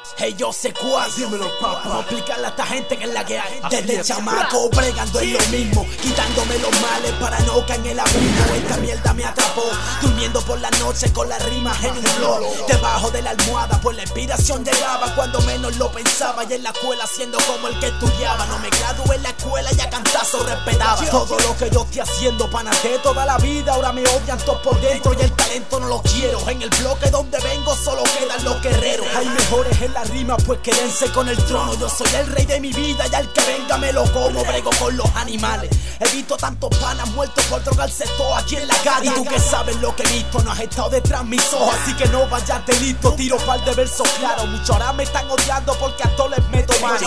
Hey, yo sé cuál. Dímelo, papá. Vamos a explicarle a esta gente que es la que hay. Así Desde es. chamaco bregando en lo mismo, quitándome los males para no caer en el abismo. Esta mierda me atrapó, durmiendo por la noche con las rimas en un flow. Debajo de la almohada, pues la inspiración llegaba cuando menos lo pensaba. Y en la escuela siendo como el que estudiaba. No me gradué en la escuela y a cantazo respetaba todo lo que yo estoy haciendo, pana, de toda la vida. Ahora me odian todos por dentro y el talento no lo quiero. En el bloque donde vengo solo quedan los guerreros. Hay mejores en la rima, pues quédense con el trono. Yo soy el rey de mi vida y al que venga me lo como. Brego con los animales. He visto tantos panas muertos por drogarse todo aquí en la calle. Y tú que sabes lo que he visto, no has estado detrás mis ojos, así que no vayas de listo. Tiro par de versos claros. Muchos ahora me están odiando porque a todos les meto mano.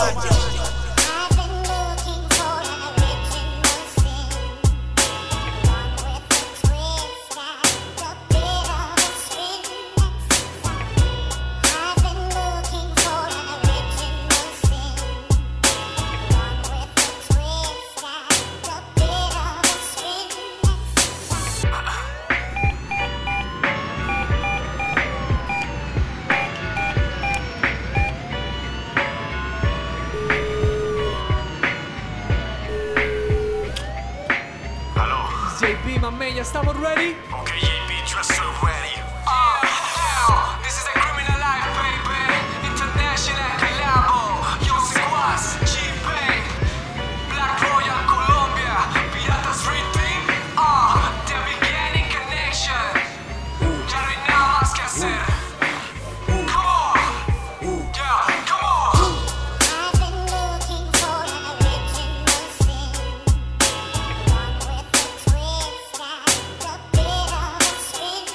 JP, mame, ¿ya estamos ready? Okay, JP, just so ready. This is a criminal life, baby. International collabo. Yo Squads, G-Pain, Black Royal Colombia, Pirata Street Team. The beginning connection. Ya no hay nada más que hacer. Come on. Yeah, come on. I've been looking for an original sin, one with a twist and a bit of a spin.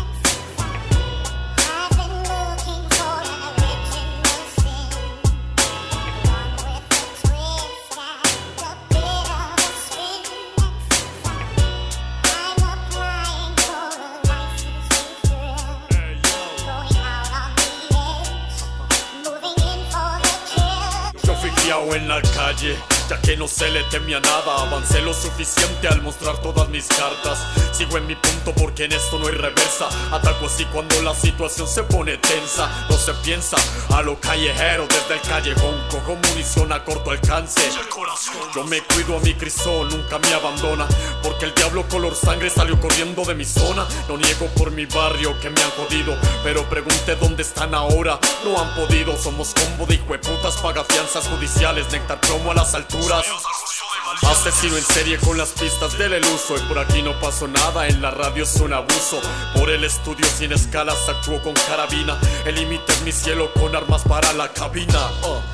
I've been looking for an original sin, one with a twist and a bit of a spin. I'm applying for a license to thrill, going out on the edge, moving in for the kill. Yo fui criado en la calle, ya que no se le temía nada. Avancé lo suficiente al mostrar todas mis cartas. Sigo en mi punto porque en esto no hay reversa. Ataco así cuando la situación se pone tensa. No se piensa a lo callejero desde el callejón. Cojo munición a corto alcance. Yo me cuido a mi crisol, nunca me abandona, porque el diablo color sangre salió corriendo de mi zona. No niego por mi barrio que me han jodido, pero pregunte dónde están ahora. No han podido, somos combo de hijueputas, paga fianzas judiciales, néctar plomo a las alturas. Asesino en serie con las pistas del eluso. Y por aquí no pasó nada, en la radio es un abuso. Por el estudio sin escalas actúo con carabina. El límite es mi cielo con armas para la cabina.